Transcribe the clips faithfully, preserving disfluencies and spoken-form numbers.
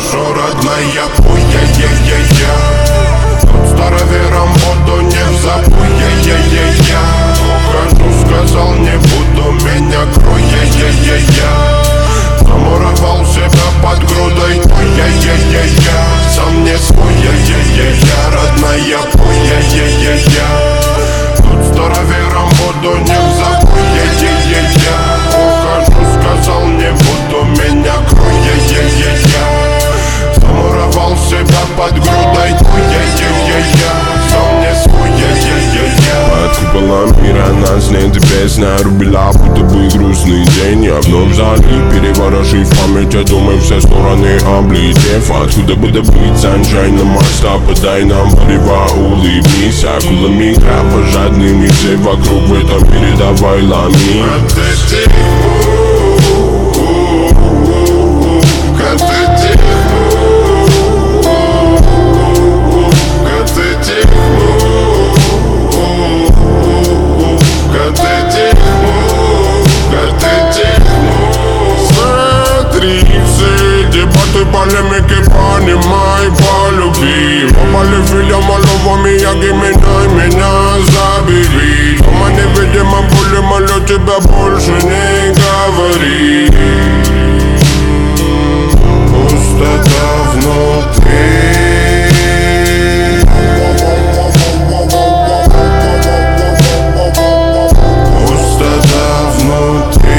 Хорошо, родная, пой, я-я-я-я. От староверам воду не взапуй, я-я-я-я. Ухожу, сказал, не буду, меня крой, я-я-я-я. Замуровал себя под грудой, ой, я-я-я-я. Сам не свой, я-я-я-я. Родная, пой, я-я-я-я. От староверам воду не взапуй, я-я-я-я. Ухожу, сказал, не буду, меня крой, я-я-я-я. Замуровал себя под грудой, ой, я-я-я-я. Сам не свой, я-я-я-я. Под куполом мира нас нет, песня рубила, будто бы грустный день. Я вновь залит, переворошив память, я думаю, все стороны облетев. Откуда бы добыть sunshine на моста, подай нам полива, улыбнись. Акулами крапа, жадными все вокруг в этом мире, давай ломи. Дебаты, полемики, понимай, полюби. Попали фильм, малого Мияги, меня, меня забери. Дома невидимо более молю, тебя больше не говори. Пустота внутри. Пустота внутри.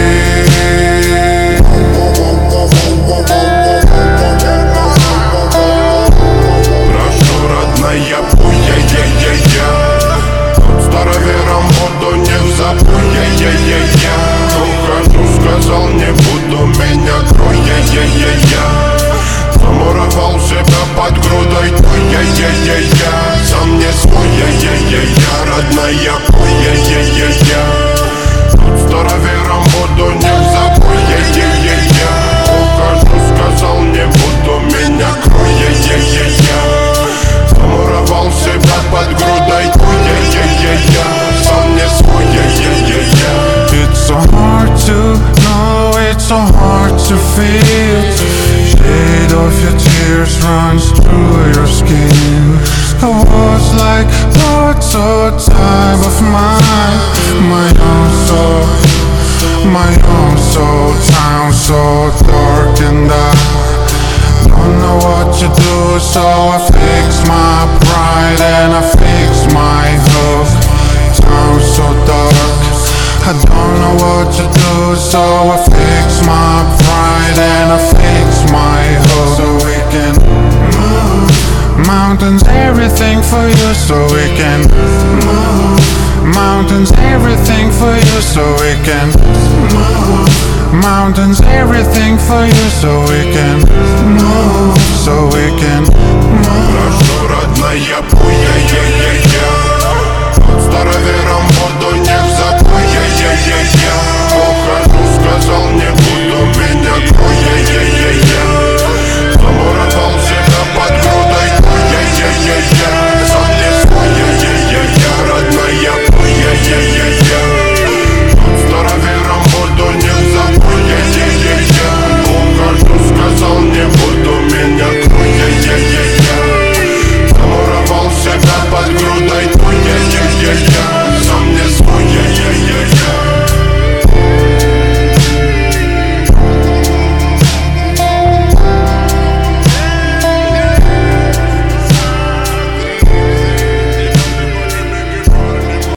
Я пой, я-я-я-я. От староверам воду не взапуй, я-я-я-я. Ухожу, сказал, не буду, меня крой, я-я-я-я. Замуровал себя под грудой, ой, я-я-я-я. Сам не свой, я-я-я-я. Родная, пой, я-я-я-я. От староверам воду не взапуй, я-я-я-я. Ухожу, сказал, не буду, меня крой, я-я-я-я. Замуровал себя под грудой, ой, я-я-я-я. Сам не свой, я-я-я-я. It's so hard to know, it's so hard to feel. Shade of your tears runs through your skin. I was like lots of time of mine. My own soul, my own soul. Town so dark and I don't know what to do, so I fix my pride and I fix my hook. Town so dark, I don't know what to do, so I fix my pride and I fix my hook. So we can move mountains, everything for you, so we can move mountains, everything for you, so we can move mountains, everything for you, so we can